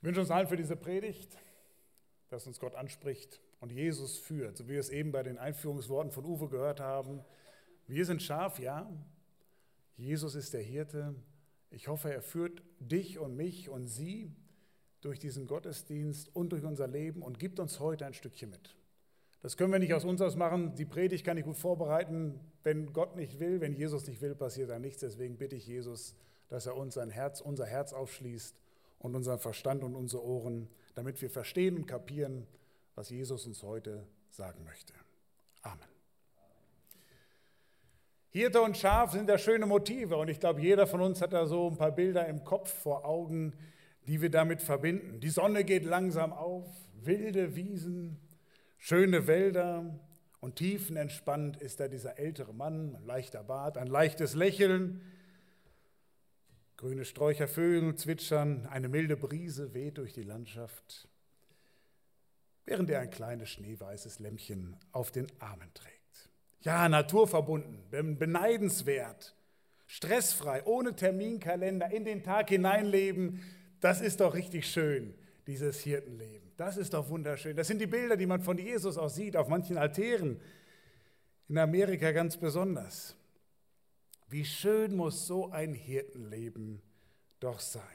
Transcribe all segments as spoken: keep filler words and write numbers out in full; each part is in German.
Ich wünsche uns allen für diese Predigt, dass uns Gott anspricht und Jesus führt, so wie wir es eben bei den Einführungsworten von Uwe gehört haben. Wir sind Schaf, ja. Jesus ist der Hirte. Ich hoffe, er führt dich und mich und sie durch diesen Gottesdienst und durch unser Leben und gibt uns heute ein Stückchen mit. Das können wir nicht aus uns aus machen. Die Predigt kann ich gut vorbereiten. Wenn Gott nicht will, wenn Jesus nicht will, passiert da nichts. Deswegen bitte ich Jesus, dass er uns sein Herz, unser Herz aufschließt und unseren Verstand und unsere Ohren, damit wir verstehen und kapieren, was Jesus uns heute sagen möchte. Amen. Hirte und Schaf sind ja schöne Motive und ich glaube, jeder von uns hat da so ein paar Bilder im Kopf vor Augen, die wir damit verbinden. Die Sonne geht langsam auf, wilde Wiesen, schöne Wälder und tiefenentspannt ist da dieser ältere Mann, ein leichter Bart, ein leichtes Lächeln. Grüne Sträucher, Vögel zwitschern, eine milde Brise weht durch die Landschaft, während er ein kleines schneeweißes Lämmchen auf den Armen trägt. Ja, naturverbunden, beneidenswert, stressfrei, ohne Terminkalender, in den Tag hineinleben, das ist doch richtig schön, dieses Hirtenleben. Das ist doch wunderschön. Das sind die Bilder, die man von Jesus auch sieht, auf manchen Altären, in Amerika ganz besonders. Wie schön muss so ein Hirtenleben doch sein.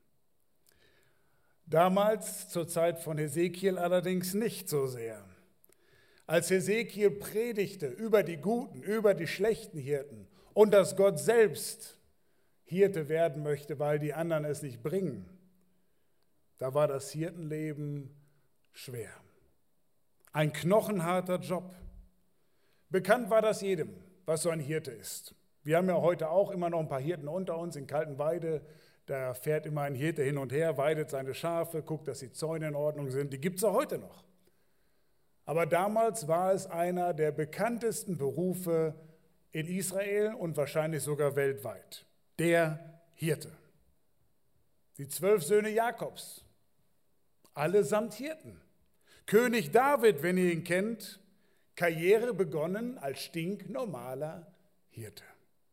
Damals, zur Zeit von Hesekiel, allerdings nicht so sehr. Als Hesekiel predigte über die guten, über die schlechten Hirten und dass Gott selbst Hirte werden möchte, weil die anderen es nicht bringen, da war das Hirtenleben schwer. Ein knochenharter Job. Bekannt war das jedem, was so ein Hirte ist. Wir haben ja heute auch immer noch ein paar Hirten unter uns in Kaltenweide. Da fährt immer ein Hirte hin und her, weidet seine Schafe, guckt, dass die Zäune in Ordnung sind. Die gibt es auch heute noch. Aber damals war es einer der bekanntesten Berufe in Israel und wahrscheinlich sogar weltweit. Der Hirte. Die zwölf Söhne Jakobs, allesamt Hirten. König David, wenn ihr ihn kennt, Karriere begonnen als stinknormaler Hirte.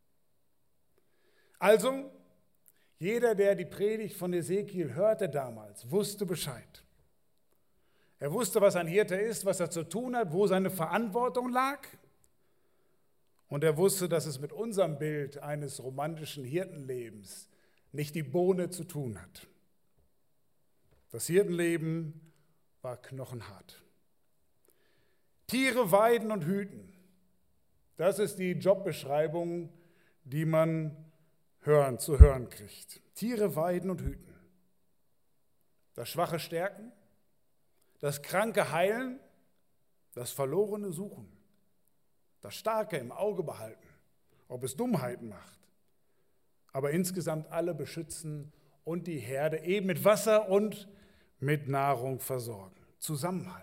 Also, jeder, der die Predigt von Hesekiel hörte damals, wusste Bescheid. Er wusste, was ein Hirte ist, was er zu tun hat, wo seine Verantwortung lag. Und er wusste, dass es mit unserem Bild eines romantischen Hirtenlebens nicht die Bohne zu tun hat. Das Hirtenleben war knochenhart. Tiere weiden und hüten. Das ist die Jobbeschreibung, die man hören, zu hören kriegt. Tiere weiden und hüten. Das Schwache stärken, das Kranke heilen, das Verlorene suchen, das Starke im Auge behalten, ob es Dummheiten macht, aber insgesamt alle beschützen und die Herde eben mit Wasser und mit Nahrung versorgen, zusammenhalten.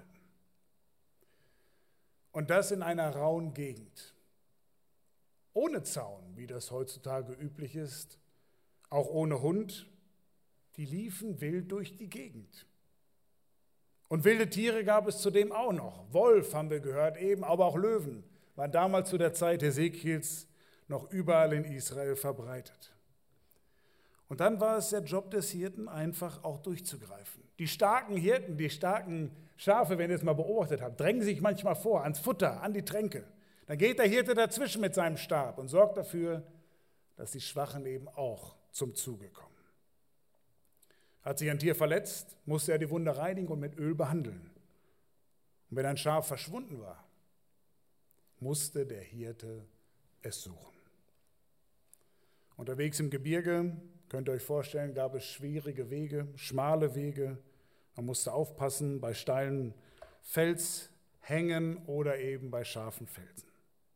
Und das in einer rauen Gegend. Ohne Zaun, wie das heutzutage üblich ist, auch ohne Hund, die liefen wild durch die Gegend. Und wilde Tiere gab es zudem auch noch. Wolf haben wir gehört eben, aber auch Löwen waren damals zu der Zeit Hesekiels noch überall in Israel verbreitet. Und dann war es der Job des Hirten, einfach auch durchzugreifen. Die starken Hirten, die starken Schafe, wenn ihr es mal beobachtet habt, drängen sich manchmal vor, ans Futter, an die Tränke. Dann geht der Hirte dazwischen mit seinem Stab und sorgt dafür, dass die Schwachen eben auch zum Zuge kommen. Hat sich ein Tier verletzt, musste er die Wunde reinigen und mit Öl behandeln. Und wenn ein Schaf verschwunden war, musste der Hirte es suchen. Unterwegs im Gebirge, könnt ihr euch vorstellen, gab es schwierige Wege, schmale Wege. Man musste aufpassen bei steilen Felshängen oder eben bei scharfen Felsen.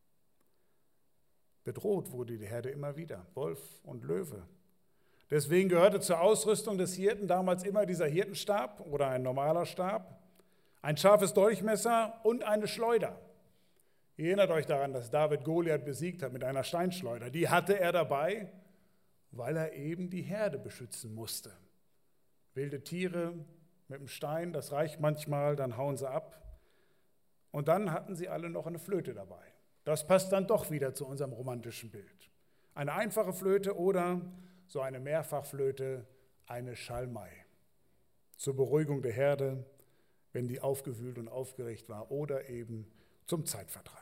Bedroht wurde die Herde immer wieder, Wolf und Löwe. Deswegen gehörte zur Ausrüstung des Hirten damals immer dieser Hirtenstab oder ein normaler Stab, ein scharfes Dolchmesser und eine Schleuder. Ihr erinnert euch daran, dass David Goliath besiegt hat mit einer Steinschleuder. Die hatte er dabei, weil er eben die Herde beschützen musste. Wilde Tiere mit dem Stein, das reicht manchmal, dann hauen sie ab. Und dann hatten sie alle noch eine Flöte dabei. Das passt dann doch wieder zu unserem romantischen Bild. Eine einfache Flöte oder so eine Mehrfachflöte, eine Schalmei. zur Beruhigung der Herde, wenn die aufgewühlt und aufgeregt war, oder eben zum Zeitvertreib.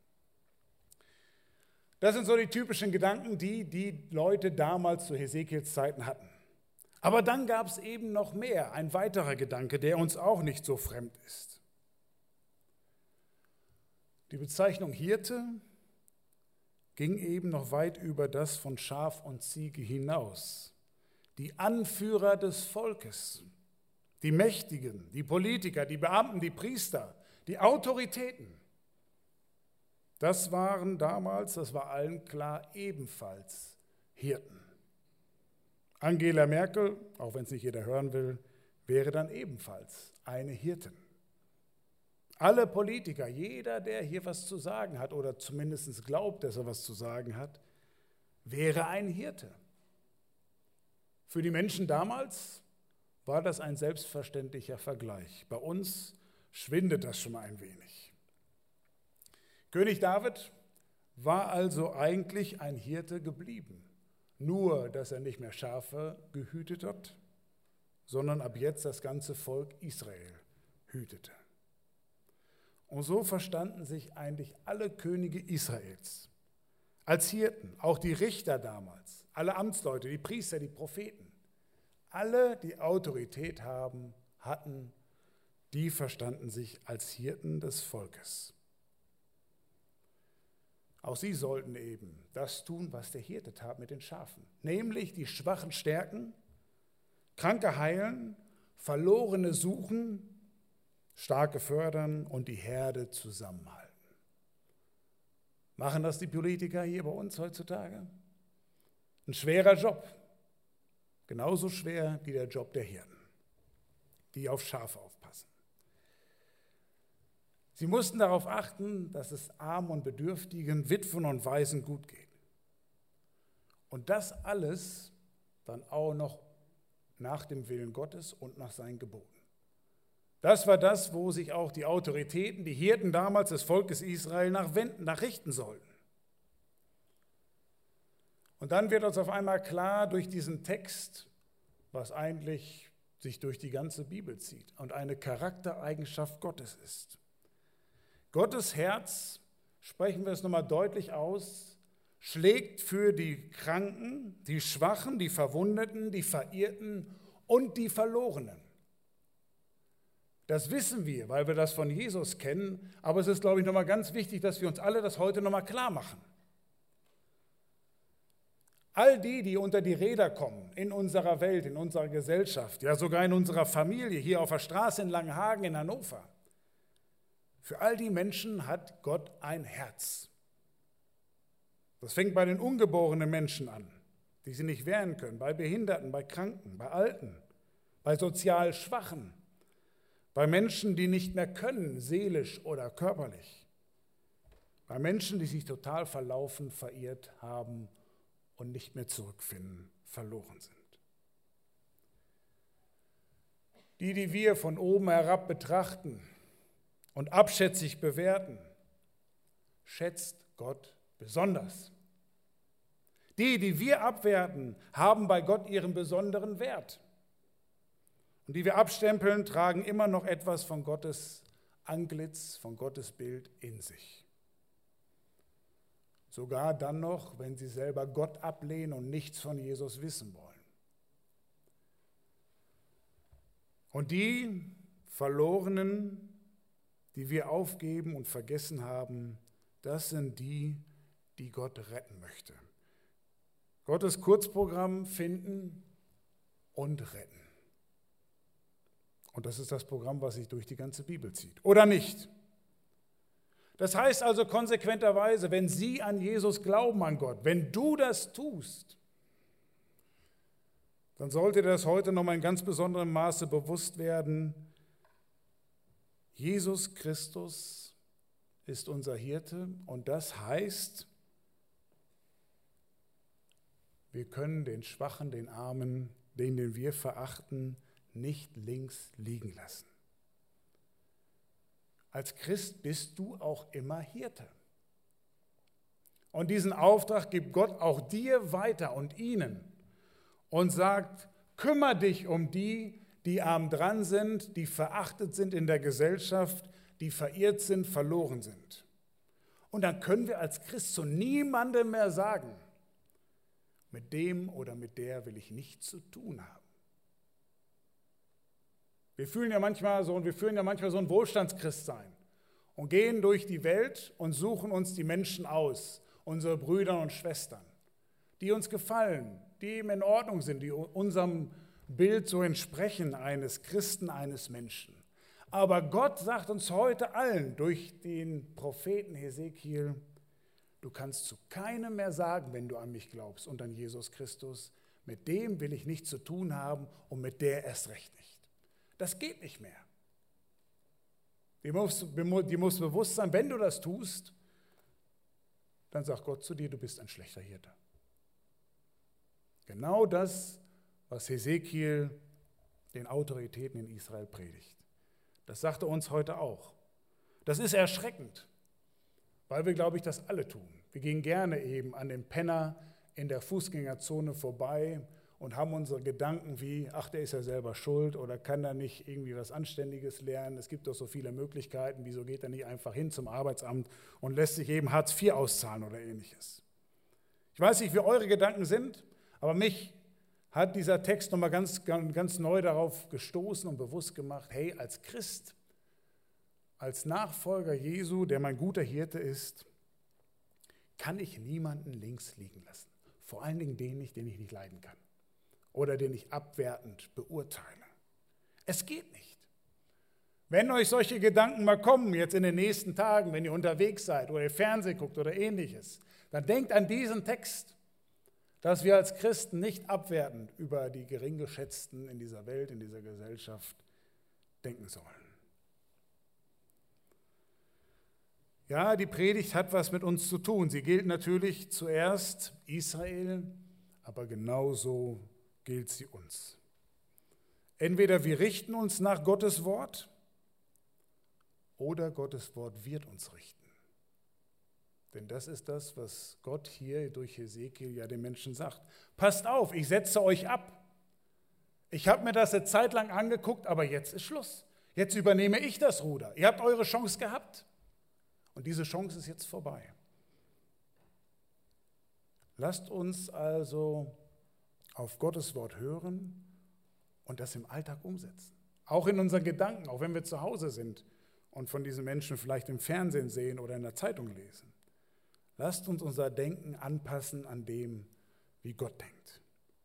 Das sind so die typischen Gedanken, die die Leute damals zu Hesekiels Zeiten hatten. Aber dann gab es eben noch mehr, ein weiterer Gedanke, der uns auch nicht so fremd ist. Die Bezeichnung Hirte ging eben noch weit über das von Schaf und Ziege hinaus. Die Anführer des Volkes, die Mächtigen, die Politiker, die Beamten, die Priester, die Autoritäten, das waren damals, das war allen klar, ebenfalls Hirten. Angela Merkel, auch wenn es nicht jeder hören will, wäre dann ebenfalls eine Hirtin. Alle Politiker, jeder, der hier was zu sagen hat oder zumindest glaubt, dass er was zu sagen hat, wäre ein Hirte. Für die Menschen damals war das ein selbstverständlicher Vergleich. Bei uns schwindet das schon mal ein wenig. König David war also eigentlich ein Hirte geblieben. Nur, dass er nicht mehr Schafe gehütet hat, sondern ab jetzt das ganze Volk Israel hütete. Und so verstanden sich eigentlich alle Könige Israels als Hirten, auch die Richter damals, alle Amtsleute, die Priester, die Propheten, alle, die Autorität haben, hatten, die verstanden sich als Hirten des Volkes. Auch sie sollten eben das tun, was der Hirte tat mit den Schafen, nämlich die Schwachen stärken, Kranke heilen, Verlorene suchen, Starke fördern und die Herde zusammenhalten. Machen das die Politiker hier bei uns heutzutage? Ein schwerer Job, genauso schwer wie der Job der Hirten, die auf Schafe aufpassen. Sie mussten darauf achten, dass es Armen und Bedürftigen, Witwen und Waisen gut geht. Und das alles dann auch noch nach dem Willen Gottes und nach seinen Geboten. Das war das, wo sich auch die Autoritäten, die Hirten damals des Volkes Israel nach wenden, nach richten sollten. Und dann wird uns auf einmal klar durch diesen Text, was eigentlich sich durch die ganze Bibel zieht und eine Charaktereigenschaft Gottes ist. Gottes Herz, sprechen wir es nochmal deutlich aus, schlägt für die Kranken, die Schwachen, die Verwundeten, die Verirrten und die Verlorenen. Das wissen wir, weil wir das von Jesus kennen, aber es ist, glaube ich, nochmal ganz wichtig, dass wir uns alle das heute nochmal klar machen. All die, die unter die Räder kommen, in unserer Welt, in unserer Gesellschaft, ja sogar in unserer Familie, hier auf der Straße in Langenhagen, in Hannover, für all die Menschen hat Gott ein Herz. Das fängt bei den ungeborenen Menschen an, die sie nicht wehren können, bei Behinderten, bei Kranken, bei Alten, bei sozial Schwachen, bei Menschen, die nicht mehr können, seelisch oder körperlich, bei Menschen, die sich total verlaufen, verirrt haben und nicht mehr zurückfinden, verloren sind. Die, die wir von oben herab betrachten und abschätzig bewerten, schätzt Gott besonders. Die, die wir abwerten, haben bei Gott ihren besonderen Wert. Und die wir abstempeln, tragen immer noch etwas von Gottes Antlitz, von Gottes Bild in sich. Sogar dann noch, wenn sie selber Gott ablehnen und nichts von Jesus wissen wollen. Und die Verlorenen, die wir aufgeben und vergessen haben, das sind die, die Gott retten möchte. Gottes Kurzprogramm finden und retten. Und das ist das Programm, was sich durch die ganze Bibel zieht. Oder nicht? Das heißt also konsequenterweise, wenn Sie an Jesus glauben, an Gott, wenn du das tust, dann sollte dir das heute noch mal in ganz besonderem Maße bewusst werden, Jesus Christus ist unser Hirte und das heißt, wir können den Schwachen, den Armen, den, den wir verachten, nicht links liegen lassen. Als Christ bist du auch immer Hirte. Und diesen Auftrag gibt Gott auch dir weiter und ihnen und sagt, kümmere dich um die, die arm dran sind, die verachtet sind in der Gesellschaft, die verirrt sind, verloren sind. Und dann können wir als Christ zu niemandem mehr sagen, mit dem oder mit der will ich nichts zu tun haben. Wir fühlen ja manchmal so und wir führen ja manchmal so ein Wohlstandschristsein und gehen durch die Welt und suchen uns die Menschen aus, unsere Brüder und Schwestern, die uns gefallen, die eben in Ordnung sind, die unserem Bild so entsprechen eines Christen, eines Menschen. Aber Gott sagt uns heute allen durch den Propheten Hesekiel, du kannst zu keinem mehr sagen, wenn du an mich glaubst und an Jesus Christus, mit dem will ich nichts zu tun haben und mit der erst recht nicht. Das geht nicht mehr. Dir muss, dir muss bewusst sein, wenn du das tust, dann sagt Gott zu dir, du bist ein schlechter Hirte. Genau das, was Hesekiel den Autoritäten in Israel predigt. Das sagt er uns heute auch. Das ist erschreckend, weil wir, glaube ich, das alle tun. Wir gehen gerne eben an dem Penner in der Fußgängerzone vorbei und haben unsere Gedanken wie, ach, der ist ja selber schuld oder kann er nicht irgendwie was Anständiges lernen. Es gibt doch so viele Möglichkeiten, wieso geht er nicht einfach hin zum Arbeitsamt und lässt sich eben Hartz vier auszahlen oder ähnliches. Ich weiß nicht, wie eure Gedanken sind, aber mich hat dieser Text nochmal ganz, ganz neu darauf gestoßen und bewusst gemacht, hey, als Christ, als Nachfolger Jesu, der mein guter Hirte ist, kann ich niemanden links liegen lassen. Vor allen Dingen den nicht, den ich nicht leiden kann oder den ich abwertend beurteile. Es geht nicht. Wenn euch solche Gedanken mal kommen, jetzt in den nächsten Tagen, wenn ihr unterwegs seid oder ihr Fernsehen guckt oder ähnliches, dann denkt an diesen Text, dass wir als Christen nicht abwertend über die Geringgeschätzten in dieser Welt, in dieser Gesellschaft denken sollen. Ja, die Predigt hat was mit uns zu tun. Sie gilt natürlich zuerst Israel, aber genauso gilt sie uns. Entweder wir richten uns nach Gottes Wort oder Gottes Wort wird uns richten. Denn das ist das, was Gott hier durch Hesekiel ja den Menschen sagt. Passt auf, ich setze euch ab. Ich habe mir das eine Zeit lang angeguckt, aber jetzt ist Schluss. Jetzt übernehme ich das Ruder. Ihr habt eure Chance gehabt und diese Chance ist jetzt vorbei. Lasst uns also auf Gottes Wort hören und das im Alltag umsetzen. Auch in unseren Gedanken, auch wenn wir zu Hause sind und von diesen Menschen vielleicht im Fernsehen sehen oder in der Zeitung lesen. Lasst uns unser Denken anpassen an dem, wie Gott denkt.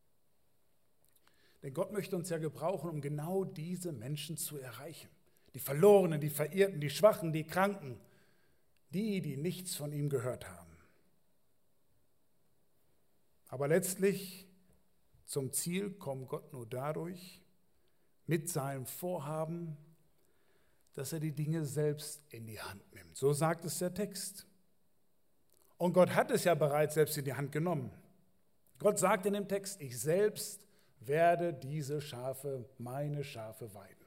Denn Gott möchte uns ja gebrauchen, um genau diese Menschen zu erreichen. Die Verlorenen, die Verirrten, die Schwachen, die Kranken, die, die nichts von ihm gehört haben. Aber letztlich zum Ziel kommt Gott nur dadurch, mit seinem Vorhaben, dass er die Dinge selbst in die Hand nimmt. So sagt es der Text. Und Gott hat es ja bereits selbst in die Hand genommen. Gott sagt in dem Text, ich selbst werde diese Schafe, meine Schafe weiden.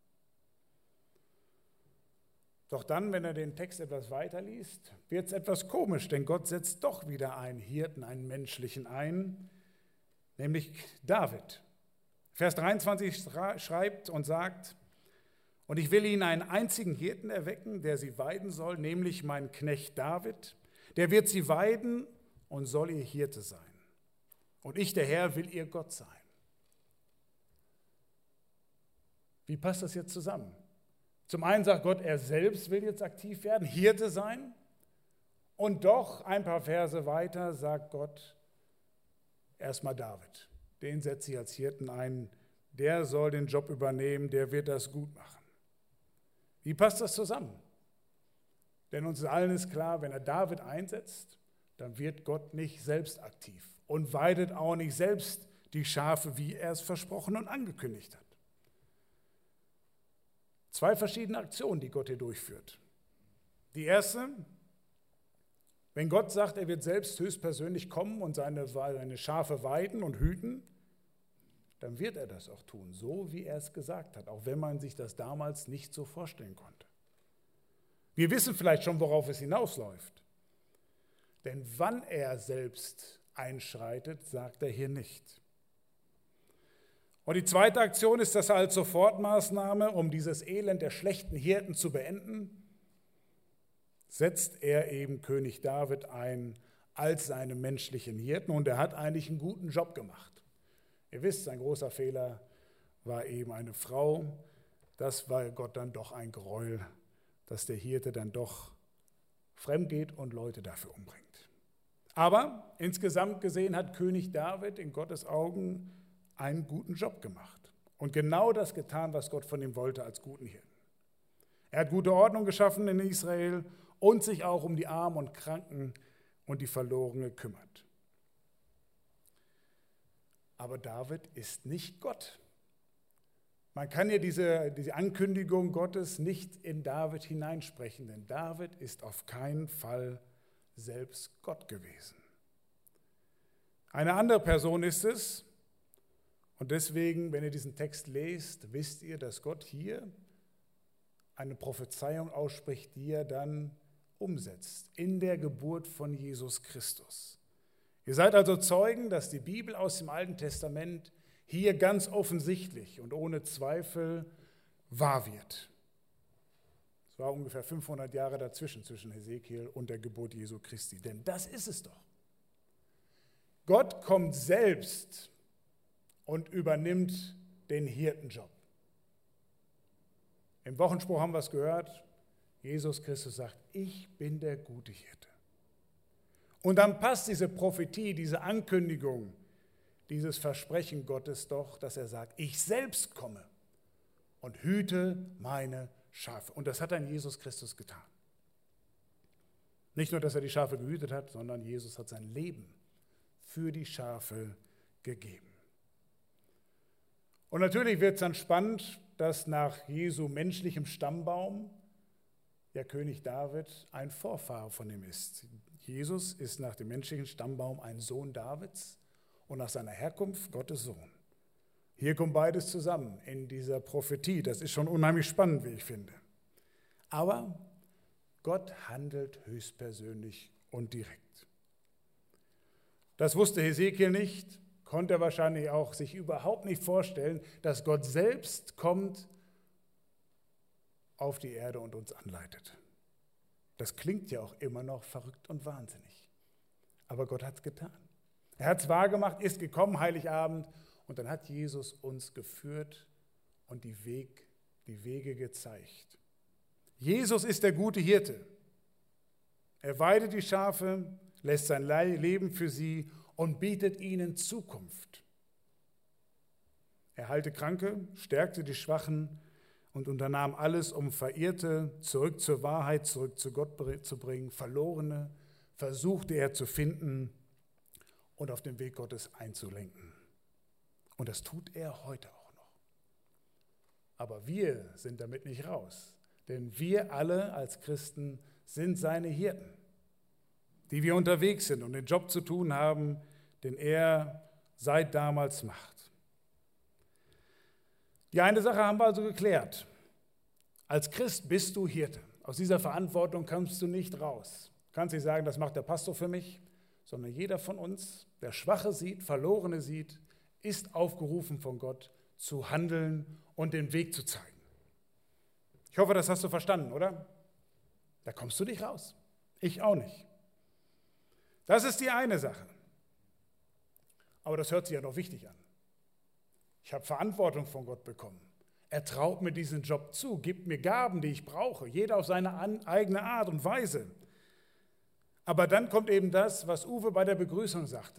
Doch dann, wenn er den Text etwas weiterliest, wird es etwas komisch, denn Gott setzt doch wieder einen Hirten, einen menschlichen ein, nämlich David. Vers dreiundzwanzig schreibt und sagt, und ich will ihnen einen einzigen Hirten erwecken, der sie weiden soll, nämlich meinen Knecht David. Der wird sie weiden und soll ihr Hirte sein. Und ich, der Herr, will ihr Gott sein. Wie passt das jetzt zusammen? Zum einen sagt Gott, er selbst will jetzt aktiv werden, Hirte sein. Und doch, ein paar Verse weiter, sagt Gott, erstmal David. Den setze ich als Hirten ein. Der soll den Job übernehmen, der wird das gut machen. Wie passt das zusammen? Denn uns allen ist klar, wenn er David einsetzt, dann wird Gott nicht selbst aktiv und weidet auch nicht selbst die Schafe, wie er es versprochen und angekündigt hat. Zwei verschiedene Aktionen, die Gott hier durchführt. Die erste, wenn Gott sagt, er wird selbst höchstpersönlich kommen und seine, seine Schafe weiden und hüten, dann wird er das auch tun, so wie er es gesagt hat, auch wenn man sich das damals nicht so vorstellen konnte. Wir wissen vielleicht schon, worauf es hinausläuft. Denn wann er selbst einschreitet, sagt er hier nicht. Und die zweite Aktion ist, dass er als Sofortmaßnahme, um dieses Elend der schlechten Hirten zu beenden, setzt er eben König David ein als seinen menschlichen Hirten. Und er hat eigentlich einen guten Job gemacht. Ihr wisst, sein großer Fehler war eben eine Frau. Das war Gott dann doch ein Gräuel, dass der Hirte dann doch fremd geht und Leute dafür umbringt. Aber insgesamt gesehen hat König David in Gottes Augen einen guten Job gemacht und genau das getan, was Gott von ihm wollte als guten Hirten. Er hat gute Ordnung geschaffen in Israel und sich auch um die Armen und Kranken und die Verlorenen gekümmert. Aber David ist nicht Gott. Man kann ja diese, diese Ankündigung Gottes nicht in David hineinsprechen, denn David ist auf keinen Fall selbst Gott gewesen. Eine andere Person ist es, und deswegen, wenn ihr diesen Text lest, wisst ihr, dass Gott hier eine Prophezeiung ausspricht, die er dann umsetzt in der Geburt von Jesus Christus. Ihr seid also Zeugen, dass die Bibel aus dem Alten Testament hier ganz offensichtlich und ohne Zweifel wahr wird. Es war ungefähr fünfhundert Jahre dazwischen, zwischen Hesekiel und der Geburt Jesu Christi. Denn das ist es doch. Gott kommt selbst und übernimmt den Hirtenjob. Im Wochenspruch haben wir es gehört, Jesus Christus sagt, ich bin der gute Hirte. Und dann passt diese Prophetie, diese Ankündigung, dieses Versprechen Gottes doch, dass er sagt, ich selbst komme und hüte meine Schafe. Und das hat dann Jesus Christus getan. Nicht nur, dass er die Schafe gehütet hat, sondern Jesus hat sein Leben für die Schafe gegeben. Und natürlich wird es dann spannend, dass nach Jesu menschlichem Stammbaum der König David ein Vorfahre von ihm ist. Jesus ist nach dem menschlichen Stammbaum ein Sohn Davids und nach seiner Herkunft Gottes Sohn. Hier kommt beides zusammen in dieser Prophetie. Das ist schon unheimlich spannend, wie ich finde. Aber Gott handelt höchstpersönlich und direkt. Das wusste Hesekiel nicht, konnte er wahrscheinlich auch sich überhaupt nicht vorstellen, dass Gott selbst kommt auf die Erde und uns anleitet. Das klingt ja auch immer noch verrückt und wahnsinnig. Aber Gott hat es getan. Er hat es wahrgemacht, ist gekommen, Heiligabend, und dann hat Jesus uns geführt und die, Weg, die Wege gezeigt. Jesus ist der gute Hirte. Er weidet die Schafe, lässt sein Leben für sie und bietet ihnen Zukunft. Er heilte Kranke, stärkte die Schwachen und unternahm alles, um Verirrte zurück zur Wahrheit, zurück zu Gott zu bringen. Verlorene versuchte er zu finden und auf den Weg Gottes einzulenken. Und das tut er heute auch noch. Aber wir sind damit nicht raus, denn wir alle als Christen sind seine Hirten, die wir unterwegs sind und den Job zu tun haben, den er seit damals macht. Die eine Sache haben wir also geklärt. Als Christ bist du Hirte. Aus dieser Verantwortung kommst du nicht raus. Du kannst nicht sagen, das macht der Pastor für mich, sondern jeder von uns, der Schwache sieht, Verlorene sieht, ist aufgerufen von Gott zu handeln und den Weg zu zeigen. Ich hoffe, das hast du verstanden, oder? Da kommst du nicht raus. Ich auch nicht. Das ist die eine Sache. Aber das hört sich ja noch wichtig an. Ich habe Verantwortung von Gott bekommen. Er traut mir diesen Job zu, gibt mir Gaben, die ich brauche, jeder auf seine eigene Art und Weise. Aber dann kommt eben das, was Uwe bei der Begrüßung sagte.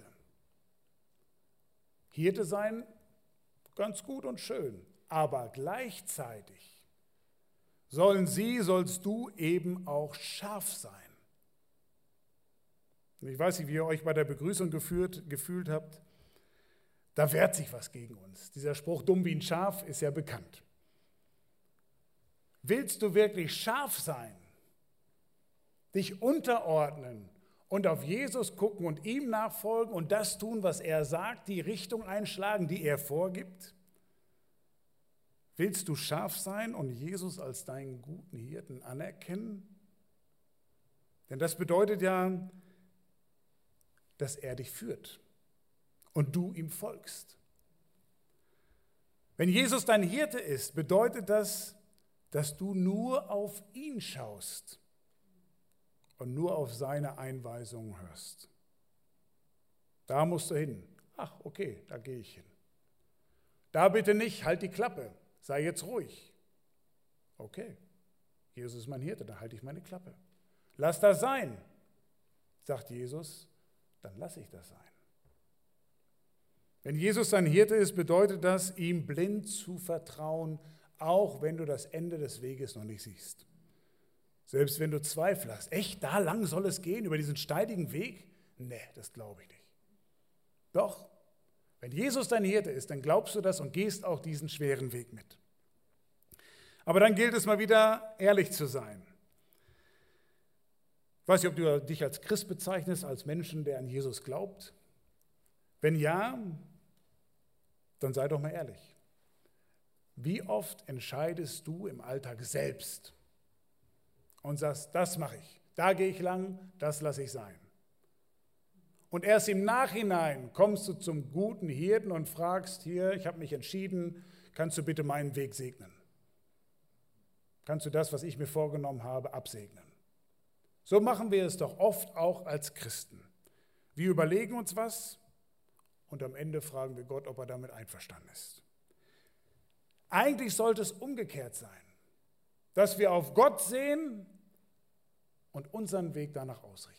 Hirte sein, ganz gut und schön, aber gleichzeitig sollen sie, sollst du eben auch scharf sein. Und ich weiß nicht, wie ihr euch bei der Begrüßung gefühlt, gefühlt habt. Da wehrt sich was gegen uns. Dieser Spruch, dumm wie ein Schaf, ist ja bekannt. Willst du wirklich scharf sein, dich unterordnen und auf Jesus gucken und ihm nachfolgen und das tun, was er sagt, die Richtung einschlagen, die er vorgibt? Willst du scharf sein und Jesus als deinen guten Hirten anerkennen? Denn das bedeutet ja, dass er dich führt und du ihm folgst. Wenn Jesus dein Hirte ist, bedeutet das, dass du nur auf ihn schaust und nur auf seine Einweisungen hörst. Da musst du hin. Ach, okay, da gehe ich hin. Da bitte nicht, halt die Klappe, sei jetzt ruhig. Okay, Jesus ist mein Hirte, da halte ich meine Klappe. Lass das sein, sagt Jesus, dann lasse ich das sein. Wenn Jesus dein Hirte ist, bedeutet das, ihm blind zu vertrauen, auch wenn du das Ende des Weges noch nicht siehst. Selbst wenn du zweifelst, echt, da lang soll es gehen, über diesen steinigen Weg? Nee, das glaube ich nicht. Doch, wenn Jesus dein Hirte ist, dann glaubst du das und gehst auch diesen schweren Weg mit. Aber dann gilt es mal wieder, ehrlich zu sein. Ich weiß nicht, ob du dich als Christ bezeichnest, als Menschen, der an Jesus glaubt. Wenn ja, dann sei doch mal ehrlich. Wie oft entscheidest du im Alltag selbst und sagst, das mache ich, da gehe ich lang, das lasse ich sein. Und erst im Nachhinein kommst du zum guten Hirten und fragst, hier, ich habe mich entschieden, kannst du bitte meinen Weg segnen? Kannst du das, was ich mir vorgenommen habe, absegnen? So machen wir es doch oft auch als Christen. Wir überlegen uns was und am Ende fragen wir Gott, ob er damit einverstanden ist. Eigentlich sollte es umgekehrt sein, dass wir auf Gott sehen und unseren Weg danach ausrichten.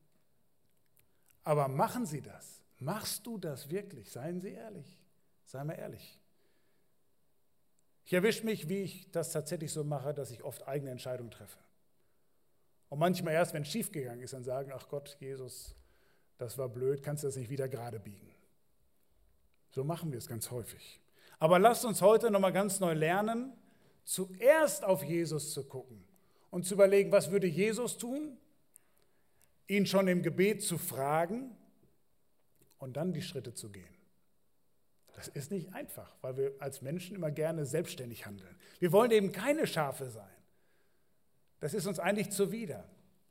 Aber machen Sie das? Machst du das wirklich? Seien Sie ehrlich. Sei mal ehrlich. Ich erwische mich, wie ich das tatsächlich so mache, dass ich oft eigene Entscheidungen treffe. Und manchmal erst, wenn es schiefgegangen ist, dann sagen, ach Gott, Jesus, das war blöd, kannst du das nicht wieder gerade biegen. So machen wir es ganz häufig. Aber lasst uns heute nochmal ganz neu lernen, zuerst auf Jesus zu gucken und zu überlegen, was würde Jesus tun, ihn schon im Gebet zu fragen und dann die Schritte zu gehen. Das ist nicht einfach, weil wir als Menschen immer gerne selbstständig handeln. Wir wollen eben keine Schafe sein. Das ist uns eigentlich zuwider.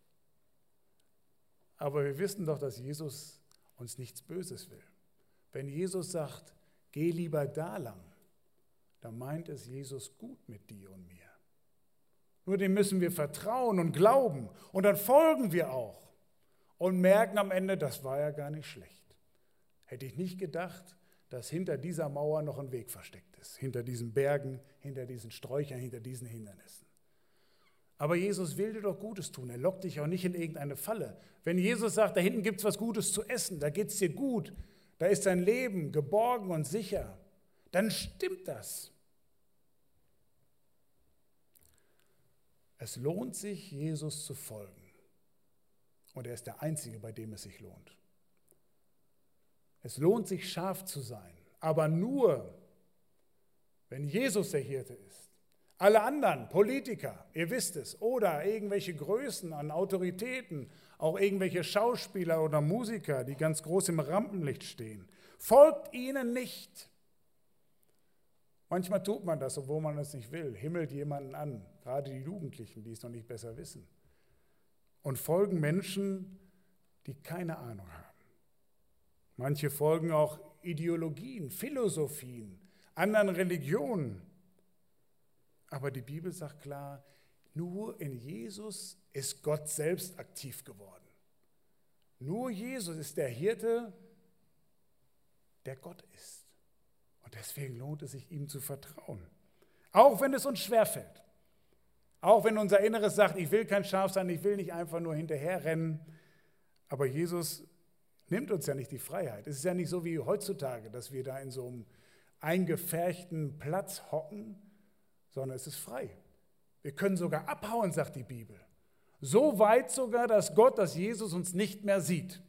Aber wir wissen doch, dass Jesus uns nichts Böses will. Wenn Jesus sagt, geh lieber da lang, dann meint es Jesus gut mit dir und mir. Nur dem müssen wir vertrauen und glauben und dann folgen wir auch und merken am Ende, das war ja gar nicht schlecht. Hätte ich nicht gedacht, dass hinter dieser Mauer noch ein Weg versteckt ist, hinter diesen Bergen, hinter diesen Sträuchern, hinter diesen Hindernissen. Aber Jesus will dir doch Gutes tun, er lockt dich auch nicht in irgendeine Falle. Wenn Jesus sagt, da hinten gibt es was Gutes zu essen, da geht es dir gut, da ist dein Leben geborgen und sicher, dann stimmt das. Es lohnt sich, Jesus zu folgen. Und er ist der Einzige, bei dem es sich lohnt. Es lohnt sich, scharf zu sein, aber nur, wenn Jesus der Hirte ist. Alle anderen, Politiker, ihr wisst es, oder irgendwelche Größen an Autoritäten, auch irgendwelche Schauspieler oder Musiker, die ganz groß im Rampenlicht stehen, folgt ihnen nicht. Manchmal tut man das, obwohl man es nicht will, himmelt jemanden an, gerade die Jugendlichen, die es noch nicht besser wissen, und folgen Menschen, die keine Ahnung haben. Manche folgen auch Ideologien, Philosophien, anderen Religionen. Aber die Bibel sagt klar, nur in Jesus ist Gott selbst aktiv geworden. Nur Jesus ist der Hirte, der Gott ist. Und deswegen lohnt es sich, ihm zu vertrauen. Auch wenn es uns schwerfällt. Auch wenn unser Inneres sagt, ich will kein Schaf sein, ich will nicht einfach nur hinterherrennen. Aber Jesus nimmt uns ja nicht die Freiheit. Es ist ja nicht so wie heutzutage, dass wir da in so einem eingefärchten Platz hocken, sondern es ist frei. Wir können sogar abhauen, sagt die Bibel. So weit sogar, dass Gott, dass Jesus uns nicht mehr sieht.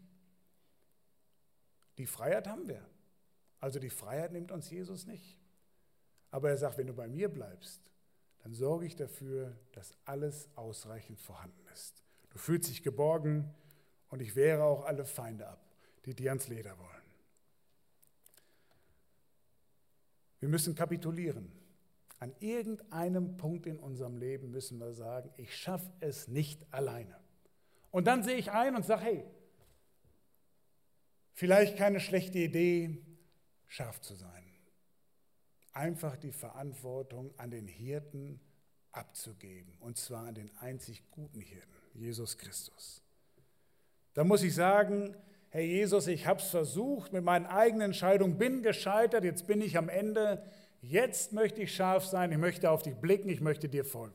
Die Freiheit haben wir. Also die Freiheit nimmt uns Jesus nicht. Aber er sagt, wenn du bei mir bleibst, dann sorge ich dafür, dass alles ausreichend vorhanden ist. Du fühlst dich geborgen und ich wehre auch alle Feinde ab, die dir ans Leder wollen. Wir müssen kapitulieren. An irgendeinem Punkt in unserem Leben müssen wir sagen, ich schaffe es nicht alleine. Und dann sehe ich ein und sage, hey, vielleicht keine schlechte Idee, scharf zu sein. einfach die Verantwortung an den Hirten abzugeben, und zwar an den einzig guten Hirten, Jesus Christus. Da muss ich sagen, Herr Jesus, ich habe es versucht mit meinen eigenen Entscheidungen, bin gescheitert, jetzt bin ich am Ende, jetzt möchte ich scharf sein, ich möchte auf dich blicken, ich möchte dir folgen.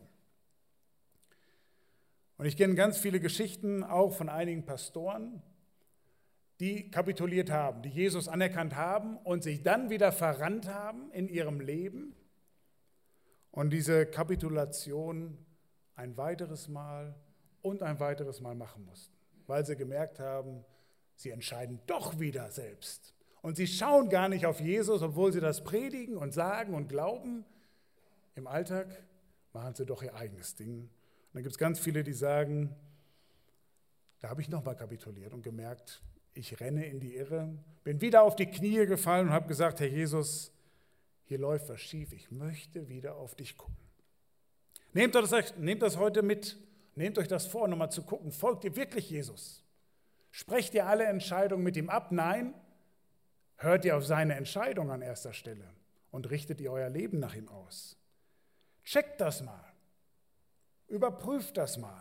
Und ich kenne ganz viele Geschichten, auch von einigen Pastoren, die kapituliert haben, die Jesus anerkannt haben und sich dann wieder verrannt haben in ihrem Leben und diese Kapitulation ein weiteres Mal und ein weiteres Mal machen mussten, weil sie gemerkt haben, sie entscheiden doch wieder selbst. Und sie schauen gar nicht auf Jesus, obwohl sie das predigen und sagen und glauben. Im Alltag machen sie doch ihr eigenes Ding. Und dann gibt es ganz viele, die sagen, da habe ich nochmal kapituliert und gemerkt, ich renne in die Irre, bin wieder auf die Knie gefallen und habe gesagt, Herr Jesus, hier läuft was schief, ich möchte wieder auf dich gucken. Nehmt das, nehmt das heute mit, nehmt euch das vor, nochmal zu gucken, folgt ihr wirklich Jesus? Sprecht ihr alle Entscheidungen mit ihm ab? Nein. Hört ihr auf seine Entscheidung an erster Stelle und richtet ihr euer Leben nach ihm aus? Checkt das mal. Überprüft das mal.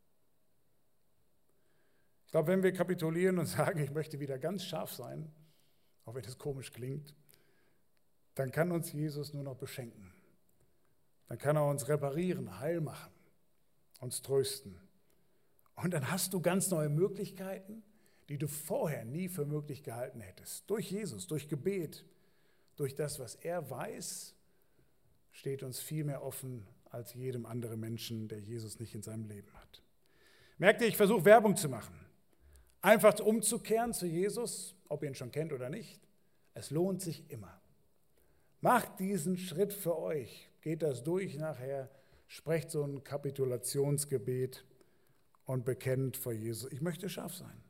Ich glaube, wenn wir kapitulieren und sagen, ich möchte wieder ganz scharf sein, auch wenn das komisch klingt, dann kann uns Jesus nur noch beschenken. Dann kann er uns reparieren, heil machen, uns trösten. Und dann hast du ganz neue Möglichkeiten, die du vorher nie für möglich gehalten hättest. Durch Jesus, durch Gebet, durch das, was er weiß, steht uns viel mehr offen als jedem anderen Menschen, der Jesus nicht in seinem Leben hat. Merkt ihr, ich versuche Werbung zu machen. Einfach umzukehren zu Jesus, ob ihr ihn schon kennt oder nicht. Es lohnt sich immer. Macht diesen Schritt für euch. Geht das durch nachher, sprecht so ein Kapitulationsgebet und bekennt vor Jesus, ich möchte scharf sein.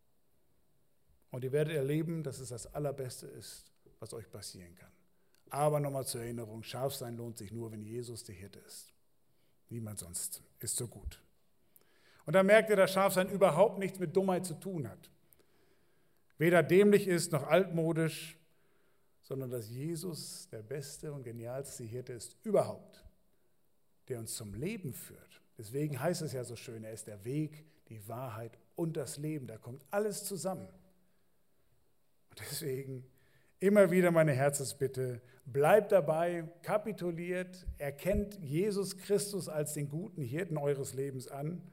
Und ihr werdet erleben, dass es das Allerbeste ist, was euch passieren kann. Aber nochmal zur Erinnerung, scharf sein lohnt sich nur, wenn Jesus der Hirte ist. Niemand sonst ist so gut. Und dann merkt ihr, dass Scharfsein überhaupt nichts mit Dummheit zu tun hat. Weder dämlich ist noch altmodisch, sondern dass Jesus der beste und genialste Hirte ist überhaupt, der uns zum Leben führt. Deswegen heißt es ja so schön, er ist der Weg, die Wahrheit und das Leben. Da kommt alles zusammen. Und deswegen immer wieder meine Herzensbitte, bleibt dabei, kapituliert, erkennt Jesus Christus als den guten Hirten eures Lebens an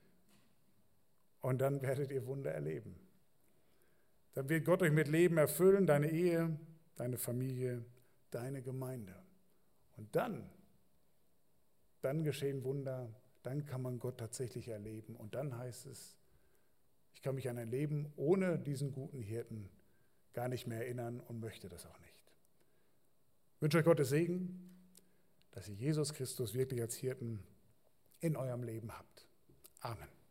und dann werdet ihr Wunder erleben. Dann wird Gott euch mit Leben erfüllen, deine Ehe, deine Familie, deine Gemeinde. Und dann, dann geschehen Wunder, dann kann man Gott tatsächlich erleben. Und dann heißt es, ich kann mich an ein Leben ohne diesen guten Hirten gar nicht mehr erinnern und möchte das auch nicht. Ich wünsche euch Gottes Segen, dass ihr Jesus Christus wirklich als Hirten in eurem Leben habt. Amen.